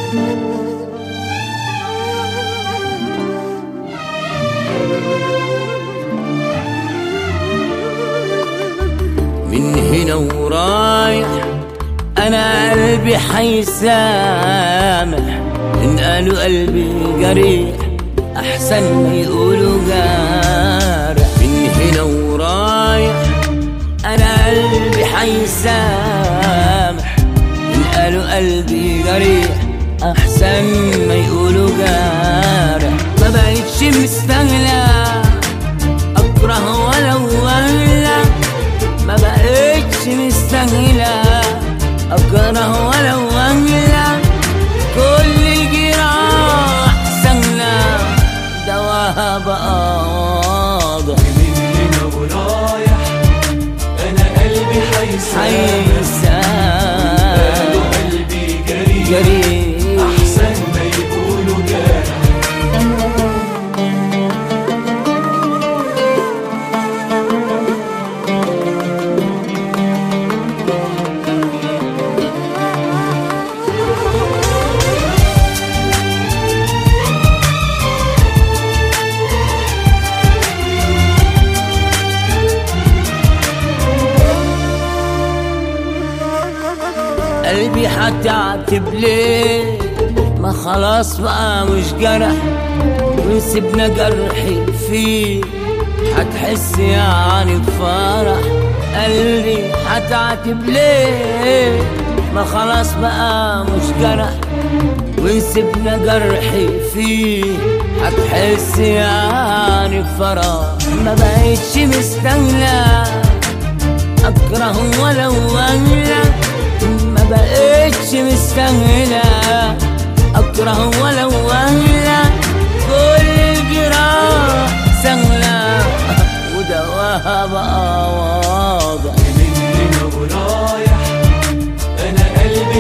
من هنا ورايح أنا قلبي حيسامح، إن قالوا قلبي جريح أحسن ما يقولوا جارح. من هنا ورايح أنا قلبي حيسامح، إن قالوا قلبي جريح أحسن ما يقولوا جارح. ما بقتش مستاهلة أكره ولو ولا، ما بقتش مستاهلة أكره ولو ولا. كل الجراح سهلة دواها بقى واضح. من هنا ورايح أنا قلبي حيسامح، قالوا قلبي جريح أحسن ما يقولوا جارح. قلبي هتعتب ليه؟ ما خلاص بقى مش جرح، وسيبنا جرحي فيه هتحس يعني بفرح. قلبي هتعتب ليه؟ ما خلاص بقى مش جرح، وسيبنا جرحي فيه هتحس يعني بفرح. ما بقتش مستاهلة أكره ولو ولا، ما بقتش مستاهلة أكره ولو ولا. كل الجراح سهلة ودواها بقى واضح. من هنا ورايح أنا قلبي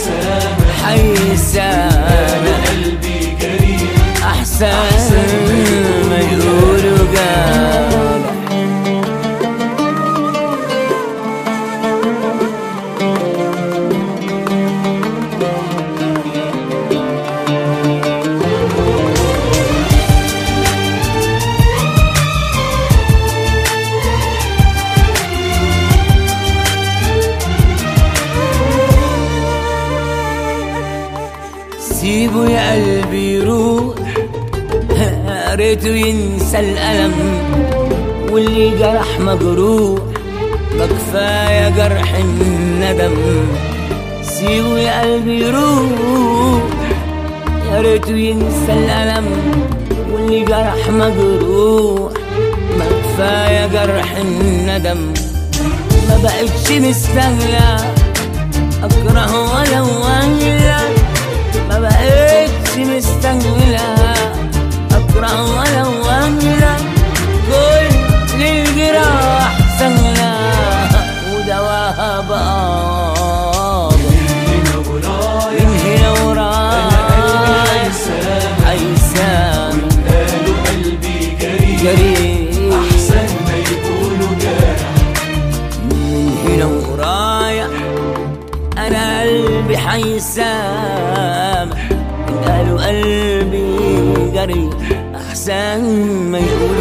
حيسامح، قلبي جريح أحسن ما يقولوا جارح. سيبه يا قلبي يروح، يا ريته ينسى الألم، واللي جرح مجروح ما كفاية جرح الندم. سيبه يا قلبي يروح، يا ريته ينسى الألم، واللي جرح مجروح ما كفاية جرح الندم. ما بقتش مستاهلة أكره ولو ولا، ما بقتش مستاهلة أكره ولو ولا. كل الجراح سهلة ودواها بقى واضح. من هنا ورايح حيسامح، قالوا قلبي جريح أحسن ما يقولوا جارح. من هنا ورايح أنا قلبي حيسامح، قالوا قلبي جريح أحسن ما يقولوا